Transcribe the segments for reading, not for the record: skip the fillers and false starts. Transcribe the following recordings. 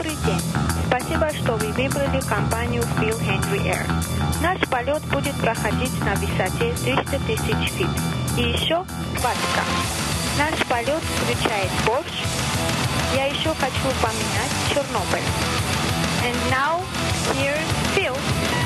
Добрый день. Спасибо, что вы выбрали компанию Phil Henry Air. Наш полет будет проходить на высоте 300 тысяч фит. И еще водка. Наш полет включает борщ. Я еще хочу упомянуть Чернобыль. And now, here's Phil.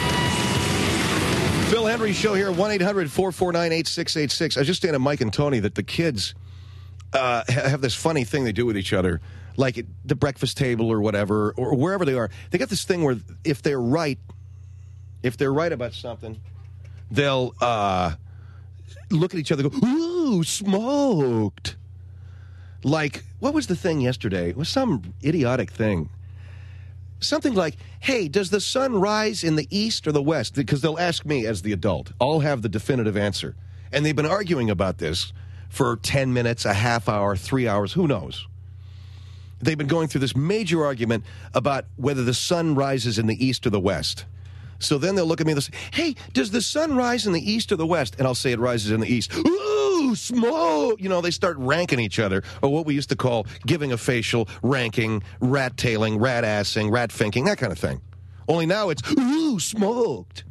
Phil Henry Show here, 1-800-449-8686. I was just saying to Mike and Tony that the kids have this funny thing they do with each other, like at the breakfast table or whatever, or wherever they are. They got this thing where if they're right about something, they'll look at each other and go, ooh, smoked. Like, what was the thing yesterday? It was some idiotic thing. Something like, hey, does the sun rise in the east or the west? Because they'll ask me as the adult. I'll have the definitive answer. And they've been arguing about this for 10 minutes, a half hour, 3 hours, who knows? They've been going through this major argument about whether the sun rises in the east or the west. So then they'll look at me and they'll say, hey, does the sun rise in the east or the west? And I'll say it rises in the east. Ooh, smoke! You know, they start ranking each other, or what we used to call giving a facial, ranking, rat-tailing, rat-assing, rat-finking, that kind of thing. Only now it's, ooh, smoked.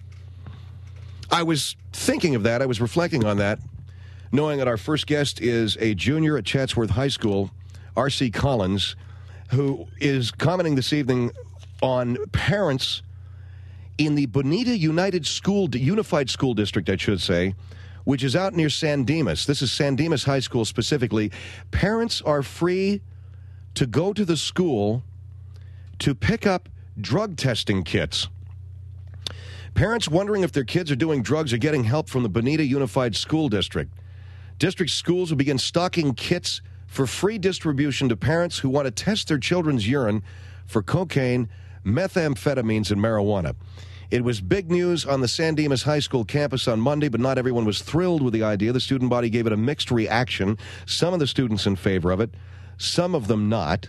I was thinking of that. I was reflecting on that, knowing that our first guest is a junior at Chatsworth High School, R.C. Collins, who is commenting this evening on parents in the Bonita Unified School District, I should say, which is out near San Dimas. This is San Dimas High School specifically. Parents are free to go to the school to pick up drug testing kits. Parents wondering if their kids are doing drugs are getting help from the Bonita Unified School District. District schools will begin stocking kits for free distribution to parents who want to test their children's urine for cocaine, methamphetamines, and marijuana. It was big news on the San Dimas High School campus on Monday, but not everyone was thrilled with the idea. The student body gave it a mixed reaction. Some of the students in favor of it, some of them not.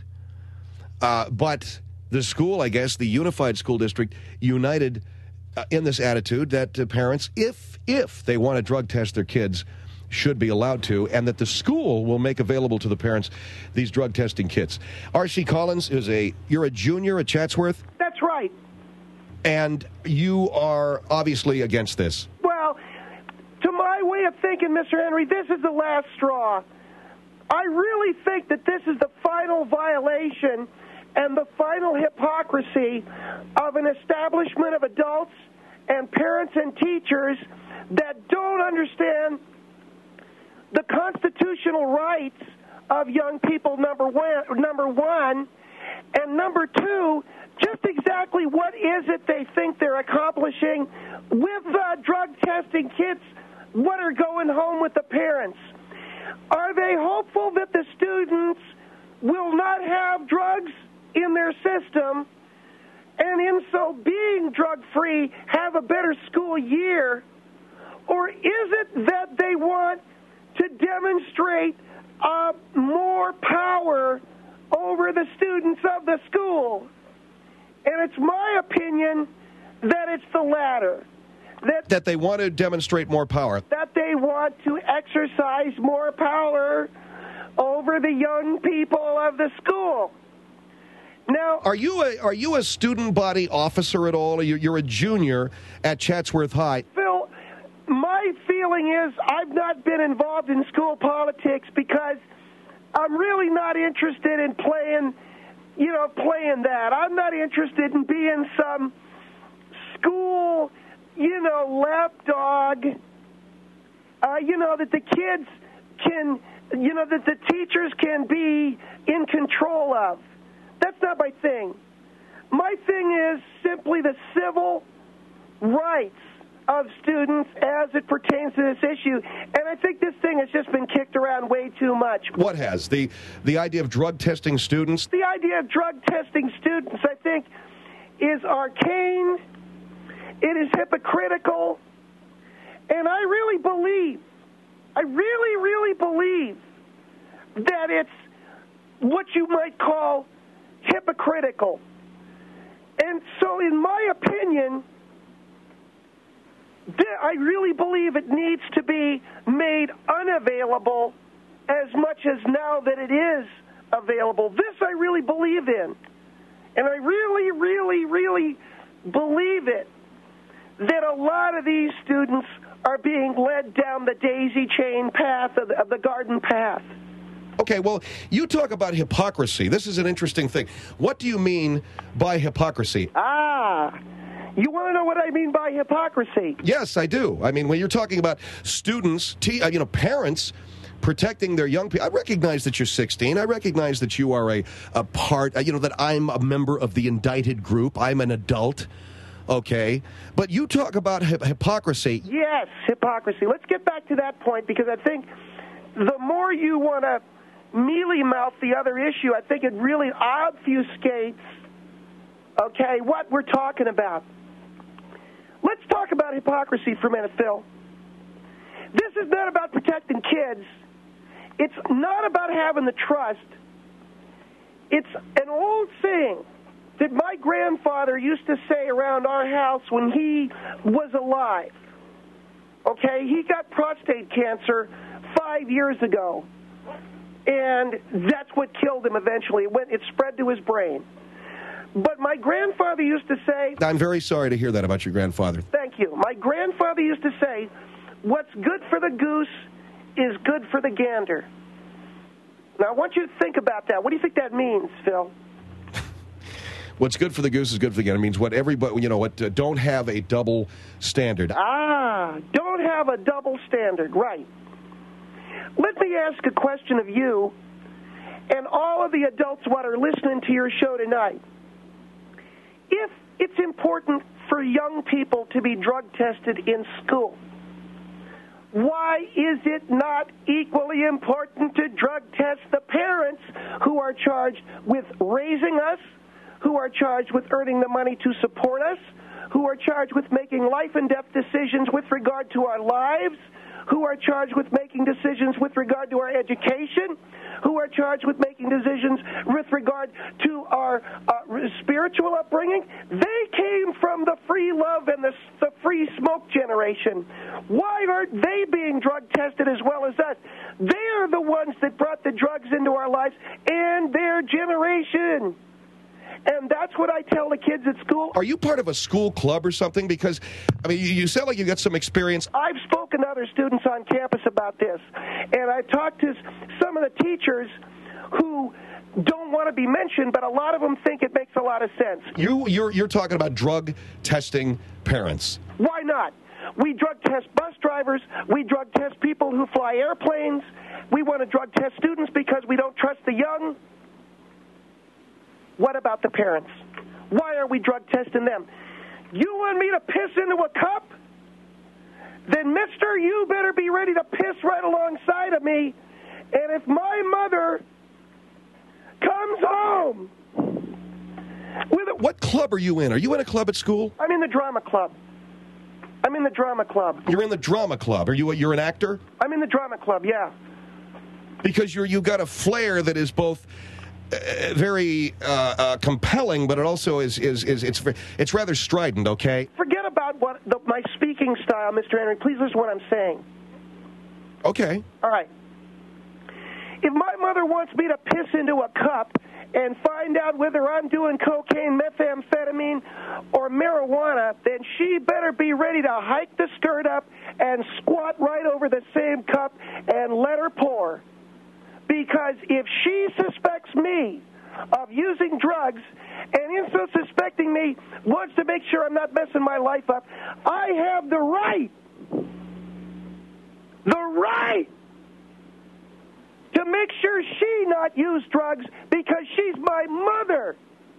But the school, I guess, the Unified School District, united in this attitude that parents, if they want to drug test their kids, should be allowed to, and that the school will make available to the parents these drug testing kits. R.C. Collins, you're a junior at Chatsworth? That's right. And you are obviously against this. Well, to my way of thinking, Mr. Henry, this is the last straw. I really think that this is the final violation and the final hypocrisy of an establishment of adults and parents and teachers that don't understand the constitutional rights of young people, number one, and number two, just exactly what is it they think they're accomplishing with drug testing kits, what are going home with the parents. Are they hopeful that the students will not have drugs in their system and in so being drug-free have a better school year? Or is it that they want to demonstrate more power over the students of the school? And it's my opinion that it's the latter. That they want to demonstrate more power. That they want to exercise more power over the young people of the school. Now, are you a student body officer at all? You're a junior at Chatsworth High. Phil, my feeling is I've not been involved in school politics because I'm really not interested in playing that. I'm not interested in being some school, lapdog, that the kids can, that the teachers can be in control of. That's not my thing. My thing is simply the civil rights of students as it pertains to this issue. And I think this thing has just been kicked around way too much. What has? The idea of drug testing students? The idea of drug testing students, I think, is arcane. It is hypocritical. And I really believe that it's what you might call hypocritical. And so, in my opinion, I really believe it needs to be made unavailable as much as now that it is available. This I really believe in. and I really, really, really believe it, that a lot of these students are being led down the daisy chain path of the garden path. Okay, well, you talk about hypocrisy. This is an interesting thing. What do you mean by hypocrisy? You want to know what I mean by hypocrisy? Yes, I do. I mean, when you're talking about students, parents protecting their young people, I recognize that you're 16. I recognize that you are a part, that I'm a member of the indicted group. I'm an adult. Okay, but you talk about hypocrisy. Yes, hypocrisy. Let's get back to that point, because I think the more you want to mealy-mouth the other issue, I think it really obfuscates, okay, what we're talking about. Let's talk about hypocrisy for a minute, Phil. This is not about protecting kids. It's not about having the trust. It's an old saying that my grandfather used to say around our house when he was alive. Okay, he got prostate cancer 5 years ago, and that's what killed him eventually. It spread to his brain. But my grandfather used to say... I'm very sorry to hear that about your grandfather. Thank you. My grandfather used to say, what's good for the goose is good for the gander. Now, I want you to think about that. What do you think that means, Phil? What's good for the goose is good for the gander. It means what everybody, don't have a double standard. Don't have a double standard, right. Let me ask a question of you and all of the adults that are listening to your show tonight. If it's important for young people to be drug tested in school, why is it not equally important to drug test the parents who are charged with raising us, who are charged with earning the money to support us, who are charged with making life and death decisions with regard to our lives, who are charged with making decisions with regard to our education, who are charged with making decisions with regard to our spiritual upbringing? They came from the free love and the free smoke generation. Why aren't they being drug tested as well as us? They're the ones that brought the drugs into our lives and their generation. And that's what I tell the kids at school. Are you part of a school club or something? Because, you sound like you got some experience. I've spoken to other students on campus about this, and I've talked to some of the teachers who don't want to be mentioned, but a lot of them think it makes a lot of sense. You're talking about drug testing parents. Why not? We drug test bus drivers. We drug test people who fly airplanes. We want to drug test students because we don't trust the young. What about the parents? Why are we drug testing them? You want me to piss into a cup? Then, mister, you better be ready to piss right alongside of me. And if my mother comes home with a... What club are you in? Are you in a club at school? I'm in the drama club. I'm in the drama club. You're in the drama club. You're an actor? I'm in the drama club, yeah. Because you got a flair that is both... very compelling, but it also it's rather strident. Okay. Forget about my speaking style, Mr. Henry. Please listen to what I'm saying. Okay. All right. If my mother wants me to piss into a cup and find out whether I'm doing cocaine, methamphetamine, or marijuana, then she better be ready to hike the skirt up and squat right over the same cup and let her pour. Because if she suspects me of using drugs, and in so suspecting me wants to make sure I'm not messing my life up, I have the right to make sure she not use drugs because she's my mother.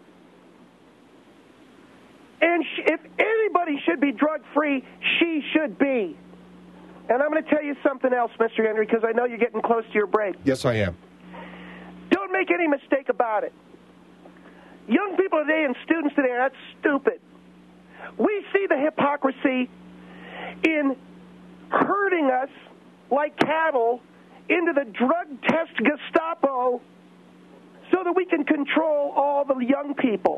And if anybody should be drug-free, she should be. And I'm going to tell you something else, Mr. Henry, because I know you're getting close to your break. Yes, I am. Don't make any mistake about it. Young people today and students today are not stupid. We see the hypocrisy in herding us like cattle into the drug test Gestapo so that we can control all the young people.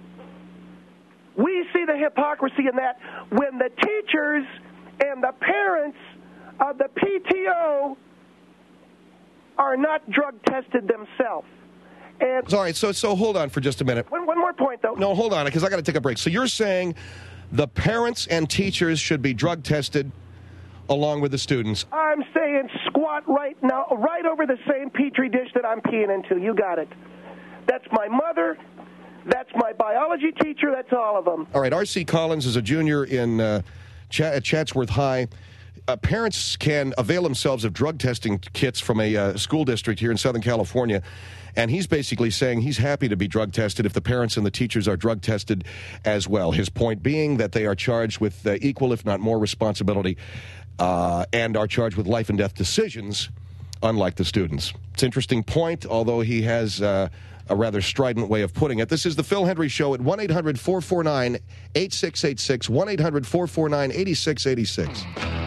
We see the hypocrisy in that when the teachers and the parents of the PTO are not drug tested themselves. And Sorry, so hold on for just a minute. one more point, though. No, hold on, because I got to take a break. So you're saying the parents and teachers should be drug tested along with the students? I'm saying squat right now, right over the same Petri dish that I'm peeing into. You got it. That's my mother. That's my biology teacher. That's all of them. All right, R.C. Collins is a junior at Chatsworth High. Parents can avail themselves of drug testing kits from a school district here in Southern California, and he's basically saying he's happy to be drug tested if the parents and the teachers are drug tested as well. His point being that they are charged with equal, if not more, responsibility and are charged with life and death decisions, unlike the students. It's an interesting point, although he has a rather strident way of putting it. This is the Phil Hendry Show at 1-800-449-8686, 1-800-449-8686.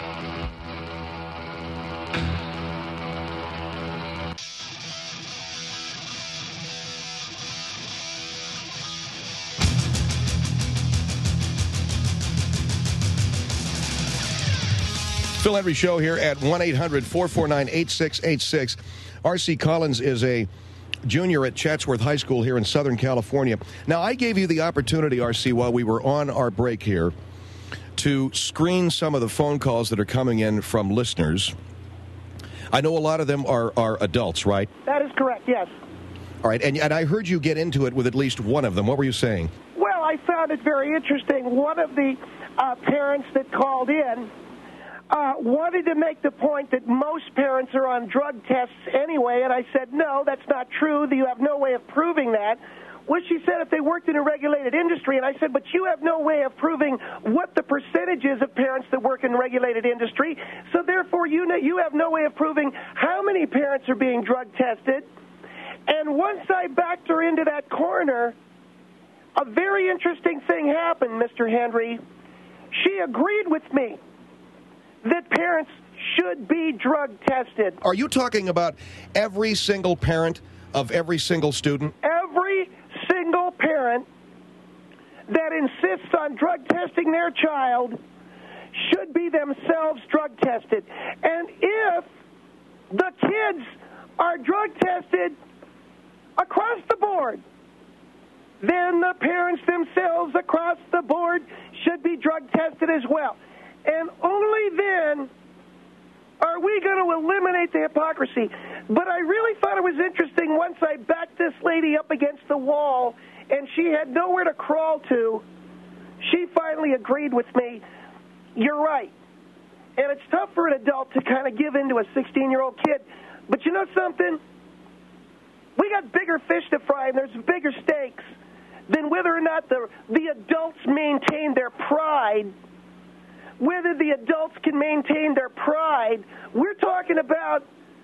Phil Hendry Show here at 1-800-449-8686. R.C. Collins is a junior at Chatsworth High School here in Southern California. Now, I gave you the opportunity, R.C., while we were on our break here, to screen some of the phone calls that are coming in from listeners. I know a lot of them are adults, right? That is correct, yes. All right, and I heard you get into it with at least one of them. What were you saying? Well, I found it very interesting. One of the parents that called in wanted to make the point that most parents are on drug tests anyway, and I said, no, that's not true. You have no way of proving that. Well, she said if they worked in a regulated industry, and I said, but you have no way of proving what the percentage is of parents that work in regulated industry, so therefore you have no way of proving how many parents are being drug tested. And once I backed her into that corner, a very interesting thing happened, Mr. Hendry. She agreed with me that parents should be drug tested. Are you talking about every single parent of every single student? Every single parent that insists on drug testing their child should be themselves drug tested. And if the kids are drug tested across the board, then the parents themselves across the board should be drug tested as well. And only then are we going to eliminate the hypocrisy. But I really thought it was interesting once I backed this lady up against the wall and she had nowhere to crawl to, she finally agreed with me. You're right. And it's tough for an adult to kind of give in to a 16-year-old kid. But you know something? We got bigger fish to fry and there's bigger stakes than whether or not the adults maintain their pride. Whether the adults can maintain their pride, we're talking about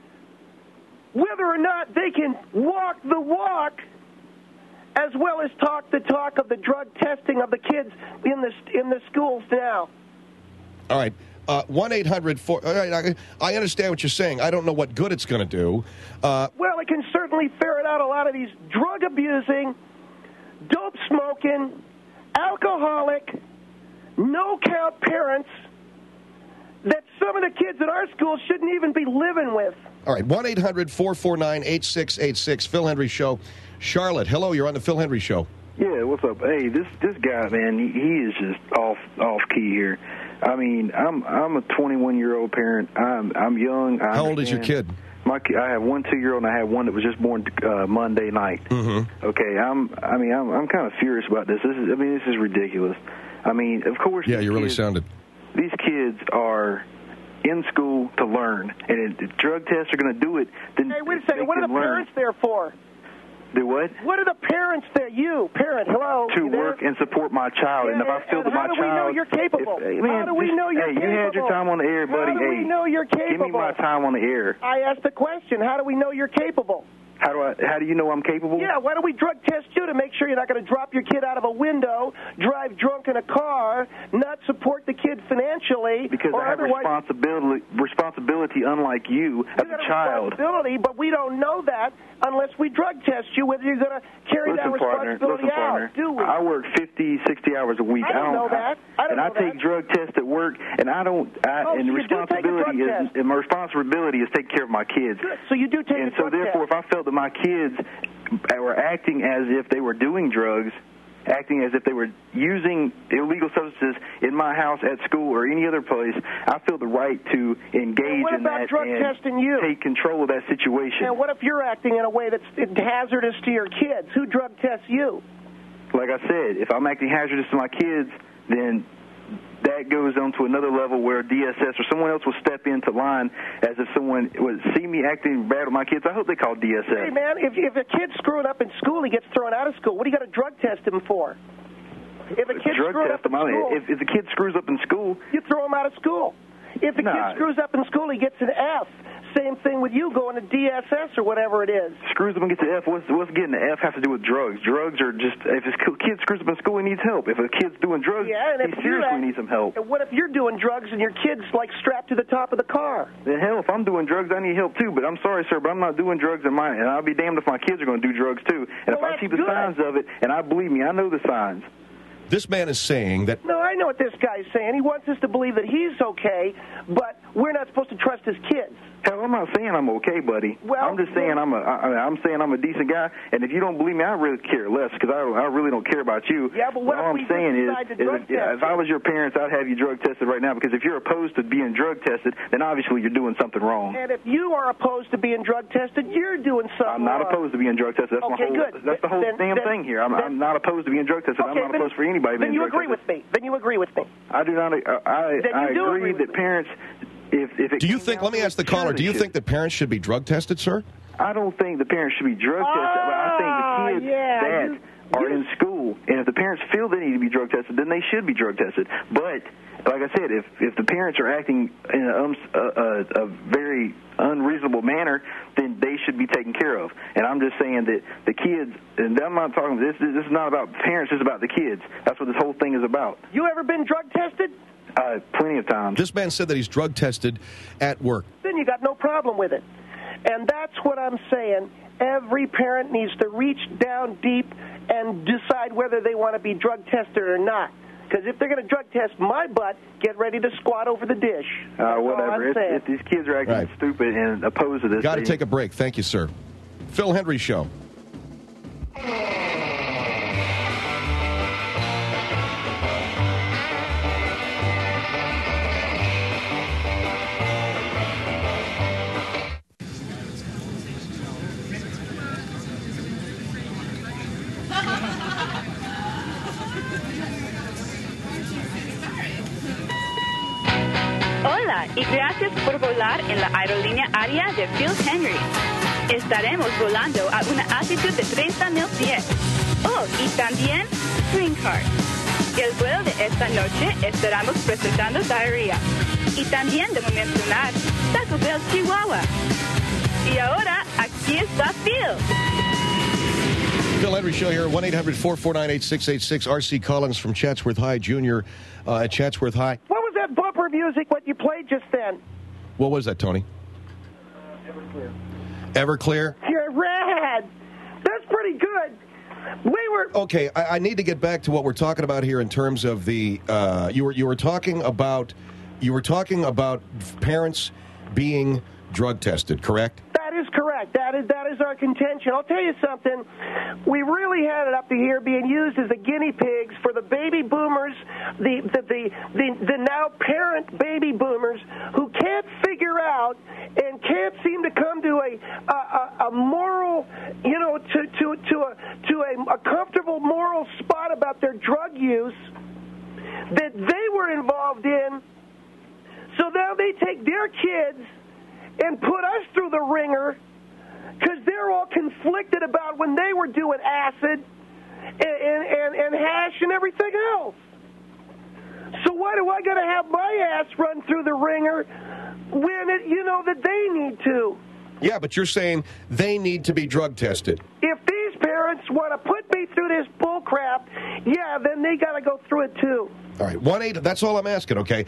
whether or not they can walk the walk as well as talk the talk of the drug testing of the kids in the schools now. All right. 1-800-4... I understand what you're saying. I don't know what good it's going to do. Well, it can certainly ferret out a lot of these drug-abusing, dope-smoking, alcoholic, no-count parents that some of the kids at our school shouldn't even be living with. All right, 1-800-449-8686, Phil Hendry Show. Charlotte, hello, you're on the Phil Hendry Show. Yeah, what's up? Hey, this guy, man, he is just off key here. I mean, I'm a 21-year-old parent. I'm young. How old is your kid? I have one 2-year-old, and I have one that was just born Monday night. Mm-hmm. Okay, I'm kind of furious about this. This is ridiculous. I mean, of course. Yeah, you really sounded. These kids are in school to learn, and if drug tests are going to do it, then hey, wait a second. What are the parents there for? Do what? What are the parents there? You, parent, hello. To work and support my child. Yeah, and if I feel that my child... How do we know you're capable? How do we know you're capable? Hey, you had your time on the air, buddy. How do we know you're capable? Give me my time on the air. I asked the question. How do we know you're capable? How do you know I'm capable? Yeah, why don't we drug test you to make sure you're not going to drop your kid out of a window, drive drunk in a car, not support the kid financially? Because I have responsibility unlike you as a child. Responsibility, but we don't know that unless we drug test you, whether you're going to carry that responsibility out. Do we? I work 50, 60 hours a week. I don't know that. I take drug tests at work, and I don't. And my responsibility is taking care of my kids. Good. So you do take a drug test. And so therefore, if I felt that that my kids were acting as if they were doing drugs, acting as if they were using illegal substances in my house, at school, or any other place, I feel the right to engage in that drug testing you? Take control of that situation. And what if you're acting in a way that's hazardous to your kids? Who drug tests you? Like I said, if I'm acting hazardous to my kids, then that goes on to another level where DSS or someone else will step into line as if someone would see me acting bad with my kids. I hope they call DSS. Hey, man, if a kid's screwing up in school, he gets thrown out of school. What do you got to drug test him for? If a kid screws up in school, if the kid screws up in school, you throw him out of school. If the kid screws up in school, he gets an F. Same thing with you going to DSS or whatever it is. Screws up and gets an F. What's getting an F have to do with drugs? Drugs are just, if a kid screws up in school, he needs help. If a kid's doing drugs, he seriously needs some help. And what if you're doing drugs and your kid's like strapped to the top of the car? Then hell, if I'm doing drugs, I need help too. But I'm sorry, sir, but I'm not doing drugs and I'll be damned if my kids are going to do drugs too. And if I see the signs of it, and believe me, I know the signs. This man is saying that... No, I know what this guy's saying. He wants us to believe that he's okay, but we're not supposed to trust his kids. Hell, I'm not saying I'm okay, buddy. Well, I'm just saying I'm saying I'm a decent guy, and if you don't believe me, I really care less because I really don't care about you. Yeah, but what all I'm saying is if I was your parents, I'd have you drug tested right now because if you're opposed to being drug tested, then obviously you're doing something wrong. And if you are opposed to being drug tested, you're doing something I'm not wrong. opposed to being drug tested. That's the whole damn thing here. I'm not opposed to being drug tested. I'm not opposed for anybody being drug tested. Then you agree with me. I do not. I agree that parents. Do you think? Let me ask the caller. Do you think that parents should be drug tested, sir? I don't think the parents should be drug tested. But I think the kids that are in school, and if the parents feel they need to be drug tested, then they should be drug tested. But like I said, if the parents are acting in a very unreasonable manner, then they should be taken care of. And I'm just saying that the kids, and I'm not talking. This is not about parents. This is about the kids. That's what this whole thing is about. You ever been drug tested? Plenty of times. This man said that he's drug tested at work. Then you got no problem with it. And that's what I'm saying. Every parent needs to reach down deep and decide whether they want to be drug tested or not. Because if they're going to drug test my butt, get ready to squat over the dish. Whatever. If these kids are acting stupid and opposed to this, got to take a break. Thank you, sir. Phil Hendrie Show. Hola y gracias por volar en la aerolínea aérea de Phil Hendrie. Estaremos volando a una altitud de 30,000 pies. Oh, y también Green Card. El vuelo de esta noche estaremos presentando diarrea. Y también debo mencionar Taco Bell Chihuahua. Y ahora, aquí está Phil. Phil Hendrie Show here, 1-800-449-8686. R.C. Collins from Chatsworth High Jr. At Chatsworth High. What was that bumper music, what you played just then? What was that, Tony? Everclear. Everclear? You're rad. That's pretty good. Okay, I need to get back to what we're talking about here in terms of the you were talking about parents being drug tested, correct? That is correct. That is our contention. I'll tell you something. We really had it up to here being used as the guinea pigs for the baby boomers, the now parent baby boomers who can't figure out and can't seem to come to a moral, to a comfortable moral spot about their drug use that they were involved in. So now they take their kids and put us through the ringer because they're all conflicted about when they were doing acid and hash and everything else. So why do I got to have my ass run through the ringer when that they need to? Yeah, but you're saying they need to be drug tested. If these parents want to put me through this bull crap, yeah, then they got to go through it too. All right, that's all I'm asking, okay?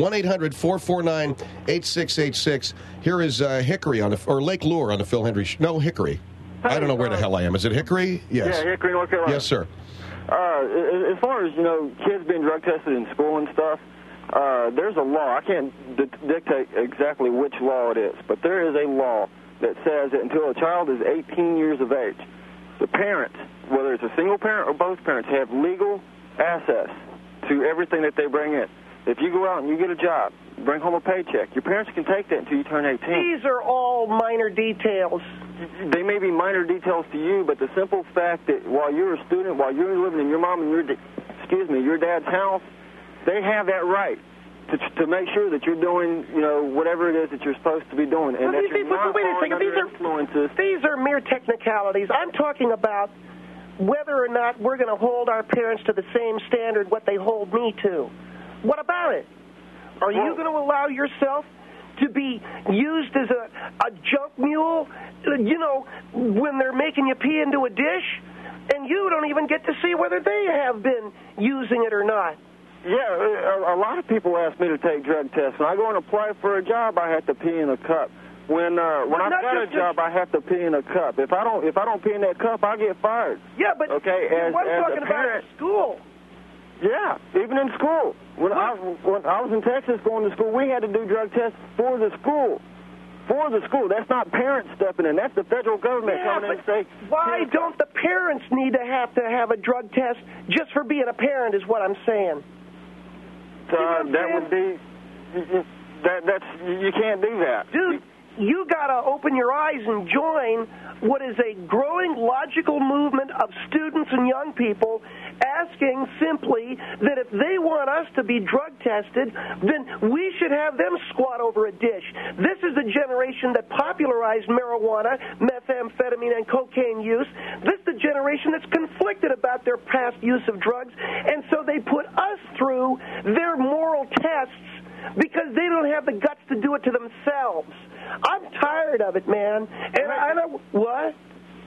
1-800-449-8686. Here is Hickory or Lake Lure on the Phil Hendrie Show. No, Hickory. I don't know where the hell I am. Is it Hickory? Yes. Yeah, Hickory, North Carolina. Yes, sir. As far as, kids being drug tested in school and stuff, there's a law. I can't dictate exactly which law it is, but there is a law that says that until a child is 18 years of age, the parents, whether it's a single parent or both parents, have legal access to everything that they bring in. If you go out and you get a job, bring home a paycheck, your parents can take that until you turn 18. These are all minor details. They may be minor details to you, but the simple fact that while you're a student, while you're living in your mom and your dad's house, they have that right to make sure that you're doing, whatever it is that you're supposed to be doing, and that you're not falling under influences. These are mere technicalities. I'm talking about whether or not we're going to hold our parents to the same standard what they hold me to. What about it? Are you going to allow yourself to be used as a junk mule, when they're making you pee into a dish, and you don't even get to see whether they have been using it or not? Yeah, a lot of people ask me to take drug tests. When I go and apply for a job, I have to pee in a cup. When I've got a job, I have to pee in a cup. If I don't pee in that cup, I get fired. Yeah, but okay, I'm talking about in school. Yeah, even in school. When I was in Texas going to school, we had to do drug tests for the school. For the school. That's not parents stepping in. That's the federal government coming in and saying, why don't the parents need to have a drug test just for being a parent is what I'm saying. That would be, you can't do that. Dude, you got to open your eyes and join what is a growing logical movement of students and young people asking simply that if they want us to be drug tested, then we should have them squat over a dish. This is the generation that popularized marijuana, methamphetamine, and cocaine use. This is the generation that's conflicted about their past use of drugs, and so they put us through their moral tests because they don't have the guts to do it to themselves. I'm tired of it, man. And I know what?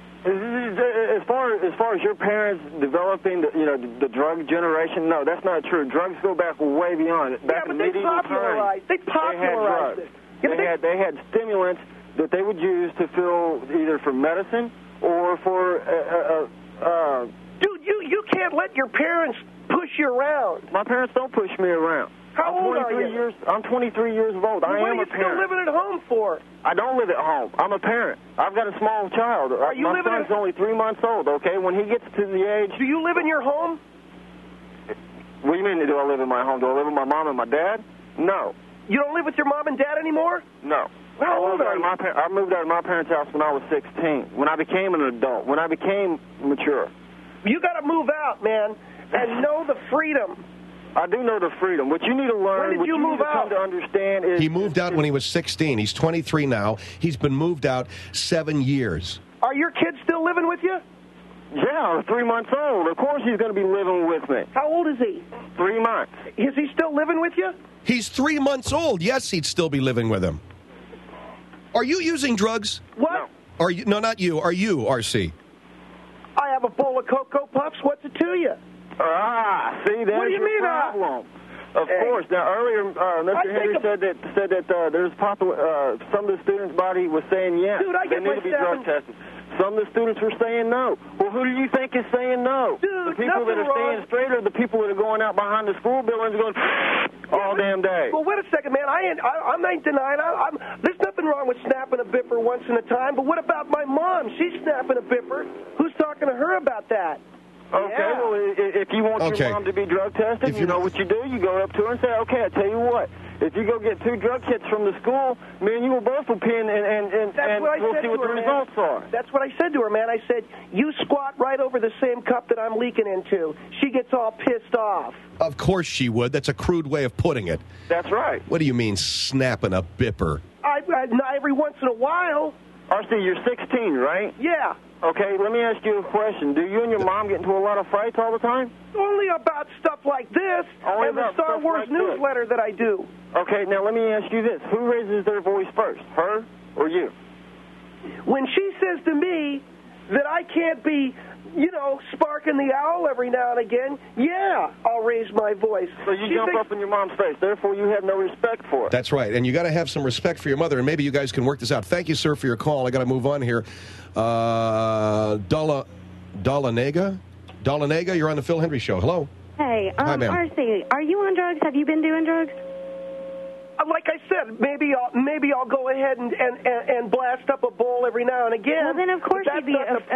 As far as your parents developing the drug generation, no, that's not true. Drugs go back way beyond it. Back in medieval times, they popularized it. They had stimulants that they would use to fill either for medicine or for Dude, you can't let your parents push you around. My parents don't push me around. How old are you? I'm 23 years old. I am a parent. What are you still living at home for? I don't live at home. I'm a parent. I've got a small child. My son's only 3 months old, okay? When he gets to the age... Do you live in your home? What do you mean, do I live in my home? Do I live with my mom and my dad? No. You don't live with your mom and dad anymore? No. How old are you? I moved out of my parents' house when I was 16, when I became an adult, when I became mature. You got to move out, man, and know the freedom. I do know the freedom. What you need to learn, what you need to come to understand is... He moved out when he was 16. He's 23 now. He's been moved out 7 years. Are your kids still living with you? Yeah, 3 months old. Of course he's going to be living with me. How old is he? 3 months. Is he still living with you? He's 3 months old. Yes, he'd still be living with him. Are you using drugs? What? No. Are you? No, not you. Are you, RC? I have a bowl of Cocoa Puffs. What's it to you? See, that's what do you mean, problem. Of course. Now, earlier, Mr. Henry said that there's some of the students' body was saying yes. Dude, they need to be drug tested. Some of the students were saying no. Well, who do you think is saying no? Dude, the people that are staying straight, or the people that are going out behind the school buildings going all damn day? Well, wait a second, man. I'm not denying. There's nothing wrong with snapping a bipper once in a time. But what about my mom? She's snapping a bipper. Who's talking to her about that? Okay, well, if you want your mom to be drug tested, you know what you do? You go up to her and say, okay, I tell you what. If you go get 2 drug kits from the school, me and you will both will pee and we'll see what the results are. That's what I said to her, man. I said, you squat right over the same cup that I'm leaking into. She gets all pissed off. Of course she would. That's a crude way of putting it. That's right. What do you mean snapping a bipper? Every once in a while. RC, you're 16, right? Yeah. Okay, let me ask you a question. Do you and your mom get into a lot of fights all the time? Only about stuff like this and the Star Wars newsletter that I do. Okay, now let me ask you this. Who raises their voice first, her or you? When she says to me that I can't be, sparking the owl every now and again, yeah, I'll raise my voice. So you jump up in your mom's face. Therefore, you have no respect for her. That's right. And you got to have some respect for your mother, and maybe you guys can work this out. Thank you, sir, for your call. I got to move on here. Dalanega, you're on the Phil Hendry Show. Hello. Hey, Hi, ma'am. RC, are you on drugs? Have you been doing drugs? Like I said, maybe I'll go ahead and blast up a bowl every now and again. Well, then of course you'd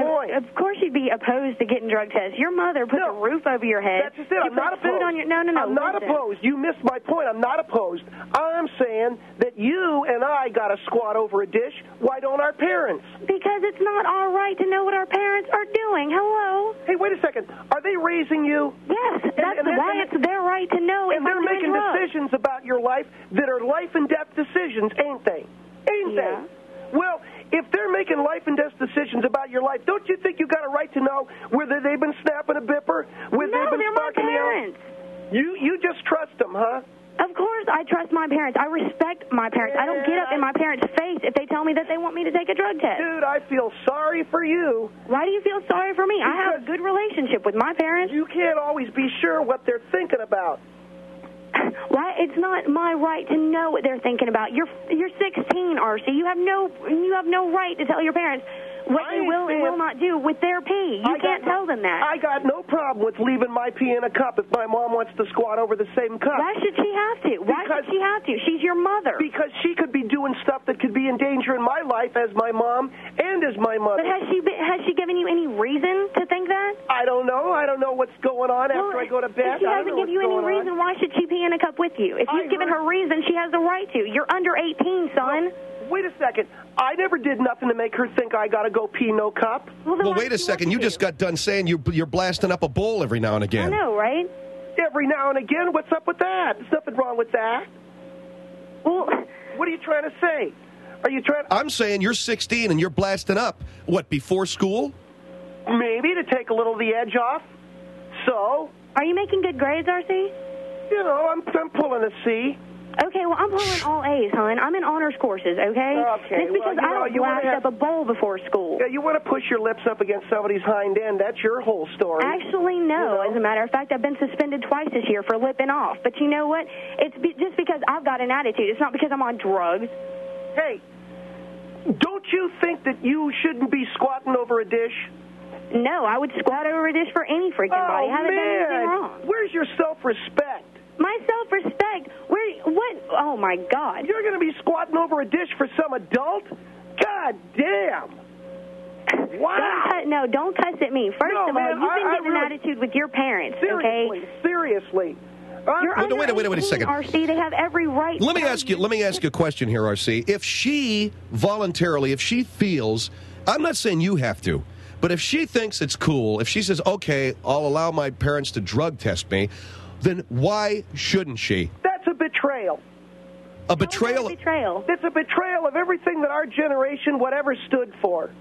be opposed to getting drug tests. Your mother put a roof over your head. That's just it. I'm not opposed. I'm not opposed. You missed my point. I'm not opposed. I'm saying that you and I got to squat over a dish. Why don't our parents? Because it's not our right to know what our parents are doing. Hello. Hey, wait a second. Are they raising you? Yes. That's why it's their right to know. And they're making decisions about your life that are life and death decisions, ain't they? Ain't they? Well, if they're making life and death decisions about your life, don't you think you got a right to know whether they've been snapping a bipper, whether they've been they're my sparking parents. You just trust them, huh? Of course I trust my parents. I respect my parents. I don't get up in my parents' face if they tell me that they want me to take a drug test. Dude, I feel sorry for you. Why do you feel sorry for me? I have a good relationship with my parents. You can't always be sure what they're thinking about. Why? It's not my right to know what they're thinking about. You're 16, RC. You have no right to tell your parents what they will and will not do with their pee. You can't tell them that. I got no problem with leaving my pee in a cup if my mom wants to squat over the same cup. Why should she have to? Why should she have to? She's your mother. Because she could be doing stuff that could be in danger in my life as my mom and as my mother. But has she given you any reason to think that? I don't know. I don't know what's going on after I go to bed. If she hasn't given you any reason, why should she pee in a cup with you? If you've given her reason, she has the right to. You're under 18, son. Wait a second. I never did nothing to make her think I got to go pee no cup. Well, wait a second. You just got done saying you're blasting up a bowl every now and again. I know, right? Every now and again? What's up with that? There's nothing wrong with that. Well, what are you trying to say? Are you trying? I'm saying you're 16 and you're blasting up. What, before school? Maybe to take a little of the edge off. So? Are you making good grades, RC? You know, I'm pulling a C. Okay, well, I'm pulling all A's, hon. I'm in honors courses, okay? Okay. It's because I don't blast up a bowl before school. Yeah, you want to push your lips up against somebody's hind end. That's your whole story. Actually, no. As a matter of fact, I've been suspended twice this year for lipping off. But you know what? It's just because I've got an attitude. It's not because I'm on drugs. Hey, don't you think that you shouldn't be squatting over a dish? No, I would squat over a dish for any freaking body. I haven't done anything wrong. Where's your self-respect? My self-respect? What? Oh, my God. You're going to be squatting over a dish for some adult? God damn. Wow. Don't cuss at me. First of all, you've been given an attitude with your parents, okay? Seriously. Wait a second. RC, they have every right. Let me ask you a question here, RC. If she voluntarily, if she feels, I'm not saying you have to, but if she thinks it's cool, if she says, okay, I'll allow my parents to drug test me, then why shouldn't she? That's a betrayal. A betrayal? Betrayal. It's a betrayal of everything that our generation, whatever, stood for.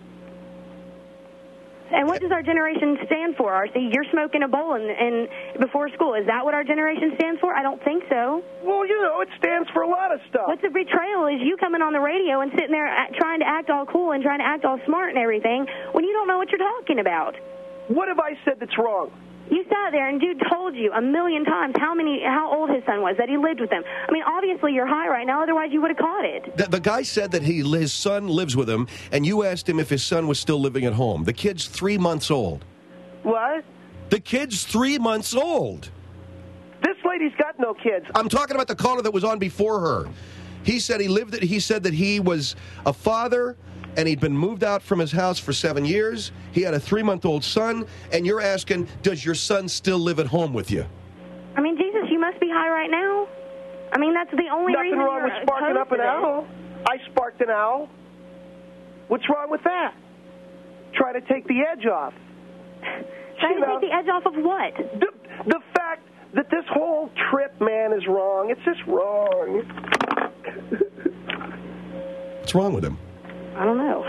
And what does our generation stand for, RC? You're smoking a bowl in before school. Is that what our generation stands for? I don't think so. Well, you know, it stands for a lot of stuff. What's a betrayal is you coming on the radio and sitting there trying to act all cool and trying to act all smart and everything when you don't know what you're talking about. What have I said that's wrong? You sat there and dude told you a million times how old his son was, that he lived with him. I mean, obviously you're high right now, otherwise you would have caught it. The guy said that his son lives with him, and you asked him if his son was still living at home. The kid's 3 months old. What? The kid's 3 months old. This lady's got no kids. I'm talking about the caller that was on before her. He said he said that he was a father, and he'd been moved out from his house for 7 years. He had a 3-month-old son, and you're asking, does your son still live at home with you? I mean, Jesus, you must be high right now. I mean, that's the only reason Nothing wrong with sparking up an owl. I sparked an owl. What's wrong with that? Try to take the edge off. Trying to take the edge off of what? The fact that this whole trip, man, is wrong. It's just wrong. What's wrong with him? I don't know.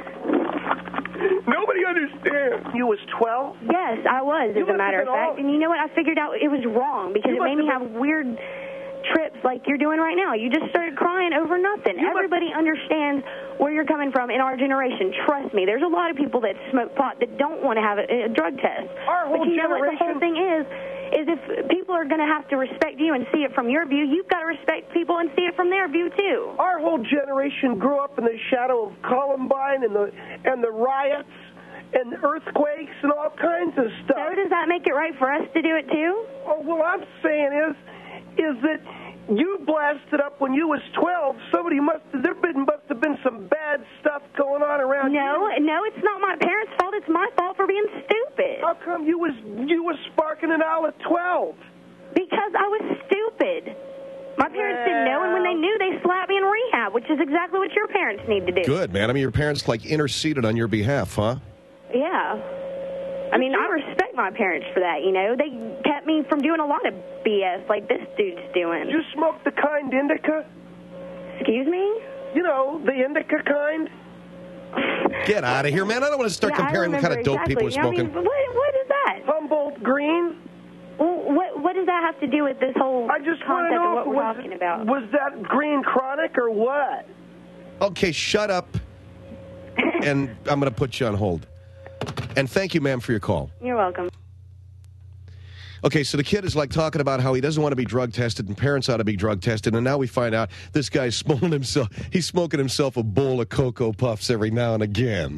Nobody understands. You was 12? Yes, I was, as a matter of fact. And you know what? I figured out it was wrong because it made me have weird trips like you're doing right now. You just started crying over nothing. Everybody understands where you're coming from in our generation. Trust me. There's a lot of people that smoke pot that don't want to have a drug test. Our whole but you know what the whole thing is if people are going to have to respect you and see it from your view, you've got to respect people and see it from their view, too. Our whole generation grew up in the shadow of Columbine and the riots and earthquakes and all kinds of stuff. So does that make it right for us to do it, too? Oh, what I'm saying is that You blasted up when you was 12. Somebody must have been some bad stuff going on around you. No, it's not my parents' fault. It's my fault for being stupid. How come you was sparking it out at 12? Because I was stupid. My parents didn't know, and when they knew, they slapped me in rehab, which is exactly what your parents need to do. Good, man. I mean, your parents, like, interceded on your behalf, huh? Yeah. I mean, I respect my parents for that, you know. They kept me from doing a lot of BS like this dude's doing. Did you smoke the kind indica? Excuse me? You know, the indica kind? Get out of here, man. I don't want to start comparing what kind of dope people are smoking. I mean, what is that? Humboldt Green? Well, what does that have to do with this whole I just want to concept know of what we're talking about? Was that Green Chronic or what? Okay, shut up. And I'm going to put you on hold. And thank you, ma'am, for your call. You're welcome. Okay, so the kid is like talking about how he doesn't want to be drug tested and parents ought to be drug tested, and now we find out this guy's smoking himself a bowl of Cocoa Puffs every now and again.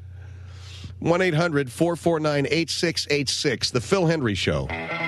1-800-449-8686, The Phil Hendry Show.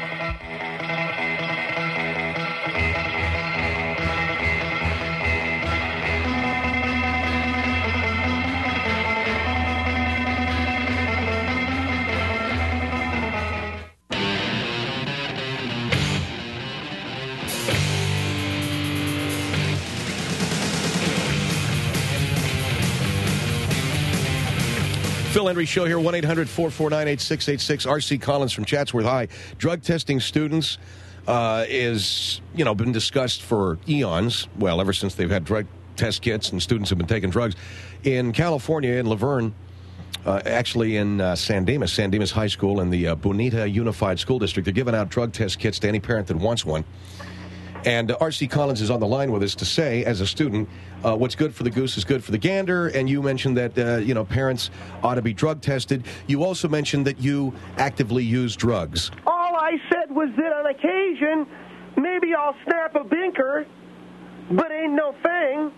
Phil Hendry Show here, 1-800-449-8686. R.C. Collins from Chatsworth High. Drug testing students is, been discussed for eons. Well, ever since they've had drug test kits and students have been taking drugs. In California, in Laverne, actually in San Dimas High School and the Bonita Unified School District, they're giving out drug test kits to any parent that wants one. And R.C. Collins is on the line with us to say, as a student, what's good for the goose is good for the gander. And you mentioned that, parents ought to be drug tested. You also mentioned that you actively use drugs. All I said was that on occasion, maybe I'll snap a binker, but ain't no thing.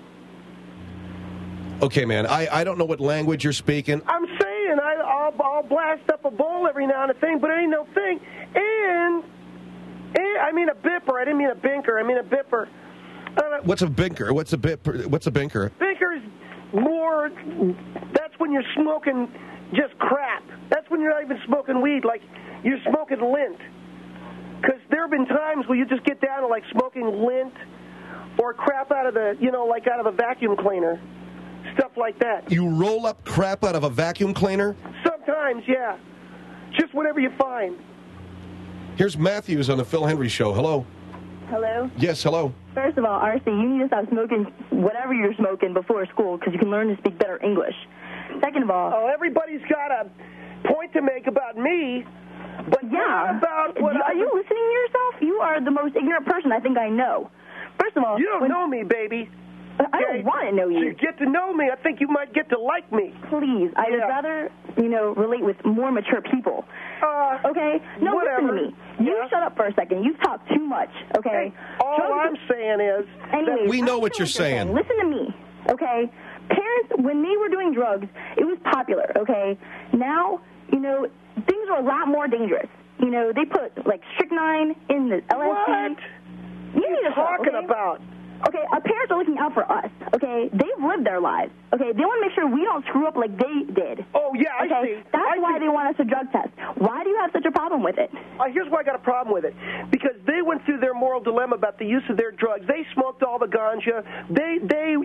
Okay, man, I don't know what language you're speaking. I'm saying I'll blast up a bowl every now and a thing, but it ain't no thing. And I mean a bipper. I didn't mean a binker. I mean a bipper. What's a binker? What's a binker? Binker's more. That's when you're smoking just crap. That's when you're not even smoking weed. Like you're smoking lint. Because there have been times where you just get down to like smoking lint or crap out of the, like out of a vacuum cleaner, stuff like that. You roll up crap out of a vacuum cleaner? Sometimes, yeah. Just whatever you find. Here's Matthews on the Phil Hendry Show. Hello. Hello? Yes, hello. First of all, RC, you need to stop smoking whatever you're smoking before school because you can learn to speak better English. Second of all... Oh, everybody's got a point to make about me, but yeah. About what Are you listening to yourself? You are the most ignorant person I think I know. First of all... You don't know me, baby. I don't want to know you. To get to know me, I think you might get to like me. Please, I would rather, relate with more mature people. Okay? No, whatever. Listen to me. You shut up for a second. You've talked too much, okay? All I'm saying is... Anyways, we know what you're saying. Listen to me, okay? Parents, when they were doing drugs, it was popular, okay? Now, things are a lot more dangerous. They put, like, strychnine in the LSD. What? You need to talking about? Okay, our parents are looking out for us, okay? They've lived their lives, okay? They want to make sure we don't screw up like they did. Oh, yeah, I see. That's why they want us to drug test. Why do you have such a problem with it? Here's why I got a problem with it. Because they went through their moral dilemma about the use of their drugs. They smoked all the ganja. They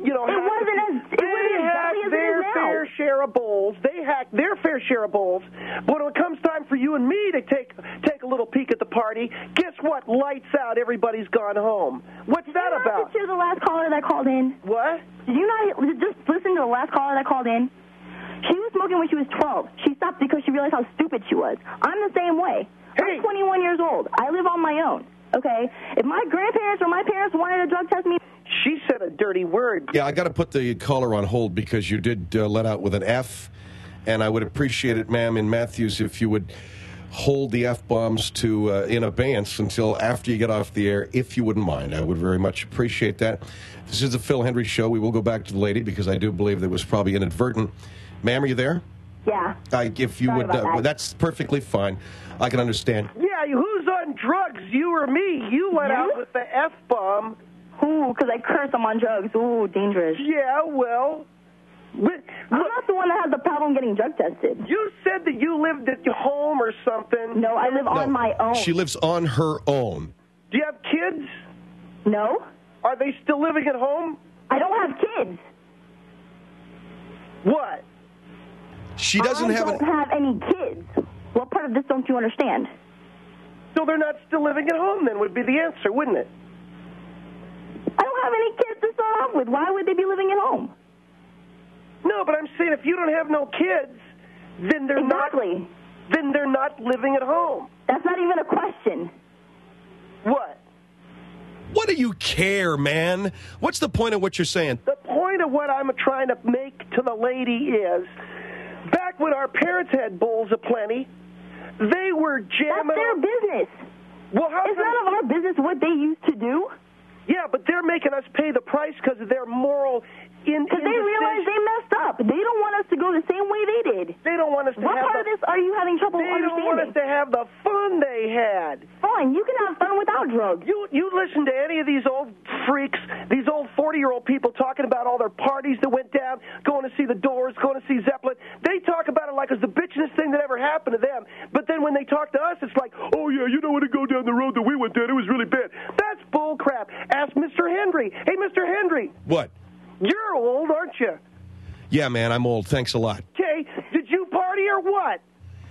had their fair share of bowls. They hacked their fair share of bowls. But when it comes time for you and me to take a little peek at the party, guess what? Lights out. Everybody's gone home. What's that about? The last caller that called in. What? Did you not just listen to the last caller that called in? She was smoking when she was 12. She stopped because she realized how stupid she was. I'm the same way. I'm 21 years old. I live on my own. Okay? If my grandparents or my parents wanted to drug test me... She said a dirty word. Yeah, I got to put the caller on hold because you did let out with an F, and I would appreciate it, ma'am, in Matthews, if you would hold the F-bombs to in abeyance until after you get off the air, if you wouldn't mind. I would very much appreciate that. This is the Phil Hendry Show. We will go back to the lady because I do believe that was probably inadvertent. Ma'am, are you there? Yeah. If you would, that's perfectly fine. I can understand. Yeah, Yeah, who's on drugs, you or me? You let out with the F-bomb. Ooh, because I curse, I'm on drugs. Ooh, dangerous. Yeah, well... I'm not the one that has the problem getting drug tested. You said that you lived at your home or something. No, I live on my own. She lives on her own. Do you have kids? No. Are they still living at home? I don't have kids. What? She doesn't have any kids. What part of this don't you understand? So they're not still living at home, then, would be the answer, wouldn't it? I don't have any kids to start off with. Why would they be living at home? No, but I'm saying if you don't have no kids, then they're not living at home. That's not even a question. What? What do you care, man? What's the point of what you're saying? The point of what I'm trying to make to the lady is, back when our parents had bulls aplenty, they were jamming... That's their business. Well, it's none of our business what they used to do. Yeah, but they're making us pay the price because of their moral... Because they realize they messed up. They don't want us to go the same way they did. They don't want us to What part of this are you having trouble understanding? They don't want us to have the fun they had. Fine, you can have fun without drugs. You listen to any of these old freaks, these old 40-year-old people talking about all their parties that went down, going to see the Doors, going to see Zeppelin. They talk about it like it's the bitchinest thing that ever happened to them. But then when they talk to us, it's like, oh, yeah, you don't want to go down the road that we went down. It was really bad. That's bull crap. Ask Mr. Henry. Hey, Mr. Henry. What? You're old, aren't you? Yeah, man, I'm old. Thanks a lot. Okay, did you party or what?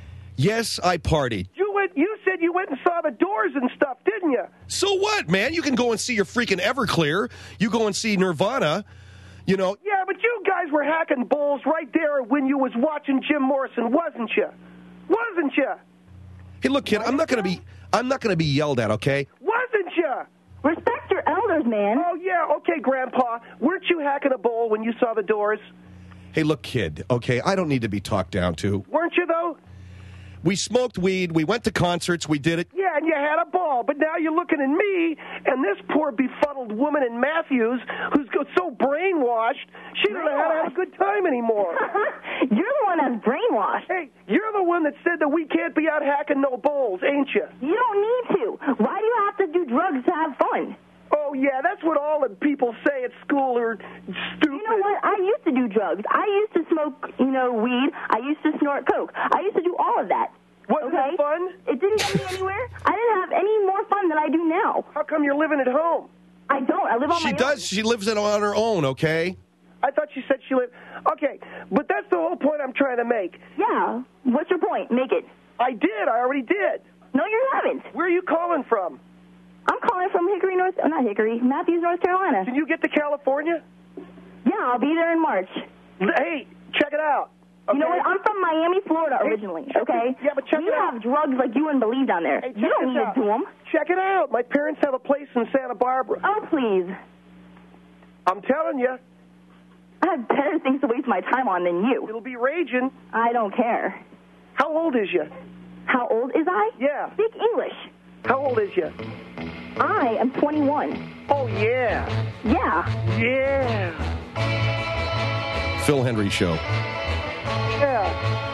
Yes, I partied. You said you went and saw the Doors and stuff, didn't you? So what, man? You can go and see your freaking Everclear. You go and see Nirvana. You know. Yeah, but you guys were hacking bulls right there when you was watching Jim Morrison, wasn't you? Wasn't you? Hey, look, kid, I'm not going to be yelled at, okay? Wasn't you? Respect your elders, man. Oh, yeah, okay, Grandpa. Weren't you hacking a bull when you saw the Doors? Hey, look, kid, okay, I don't need to be talked down to. Weren't you, though? We smoked weed. We went to concerts. We did it. Yeah, and you had a ball. But now you're looking at me and this poor befuddled woman in Matthews who's so brainwashed, she doesn't know how to have a good time anymore. You're the one that's brainwashed. Hey, you're the one that said that we can't be out hacking no bulls, ain't you? You don't need to. Why do you have to do drugs to have fun? Oh, yeah, that's what all the people say at school are stupid. You know what? I used to do drugs. I used to smoke, weed. I used to snort coke. I used to do all of that. Wasn't it fun? It didn't get me anywhere. I didn't have any more fun than I do now. How come you're living at home? I don't. I live on my own. She does. She lives it on her own, okay? I thought you said she lived... Okay, but that's the whole point I'm trying to make. Yeah. What's your point? Make it. I did. I already did. No, you haven't. Where are you calling from? I'm calling from Matthews, North Carolina. Can you get to California? Yeah, I'll be there in March. Hey, check it out. Okay. You know what? I'm from Miami, Florida originally, okay? Yeah, but check it out. We have drugs like you wouldn't believe down there. Hey, you don't need to do them. Check it out. My parents have a place in Santa Barbara. Oh, please. I'm telling you. I have better things to waste my time on than you. It'll be raging. I don't care. How old is you? How old is I? Yeah. Speak English. How old is you? I am 21. Oh, yeah. Yeah. Yeah. Phil Hendry Show. Yeah.